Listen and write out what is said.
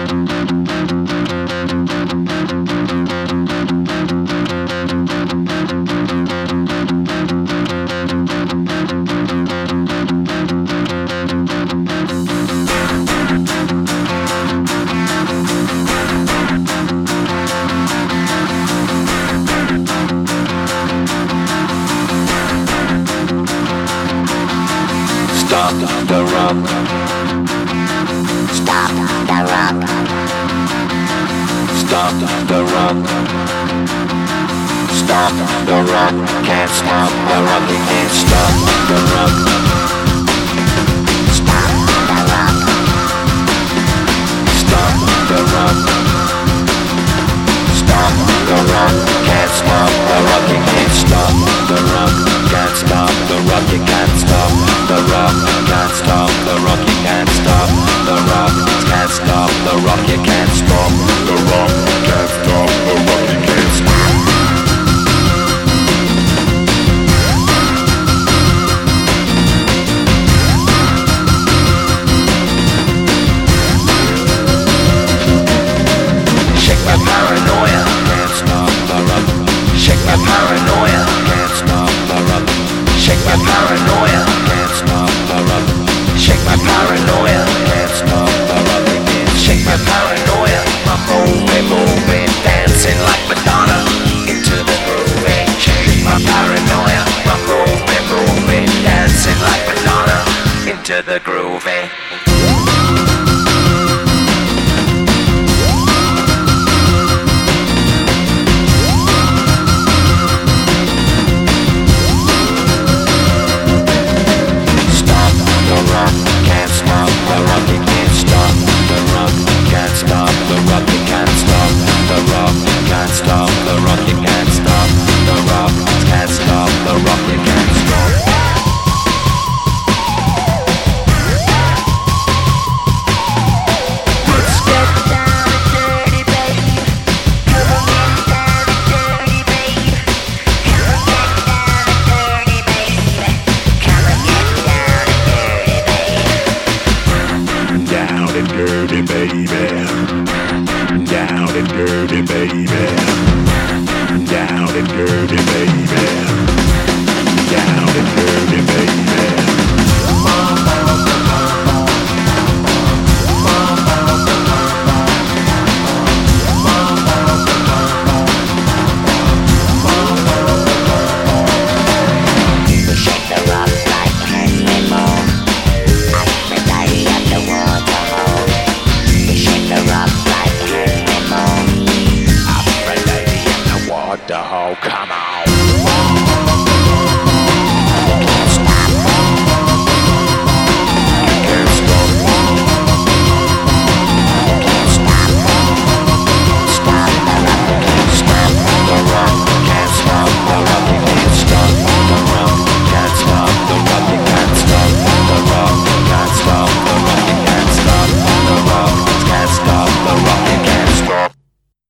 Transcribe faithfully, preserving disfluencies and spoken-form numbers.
Stop the rock. Stop the rock. Stop the rock. Stop the rock. Can't stop the rock. You can't stop the rock. Stop the rock. Stop the rock. Stop the rock. Can't stop the rock. You can't stop the rock. Can't stop the rock. You can't stop the rock. Can't stop the rock. You can't stop the rock. Can't stop the rock. You can't stop the rock. Can't stop the rock. You can't stop. Shake my paranoia. Can't stop the rock. Shake my paranoia. Can't stop the rock. Shake my paranoia. Can't stop the rock. Shake my paranoia. Can't stop the rock. Shake my paranoia. I'm moving, moving, dancing like Madonna into the groove. Shake my paranoia. I'm moving, moving, dancing like Madonna into the groove. dirty, baby. Down and dirty, baby. Down and dirty, baby. Down and dirty, baby. Mama.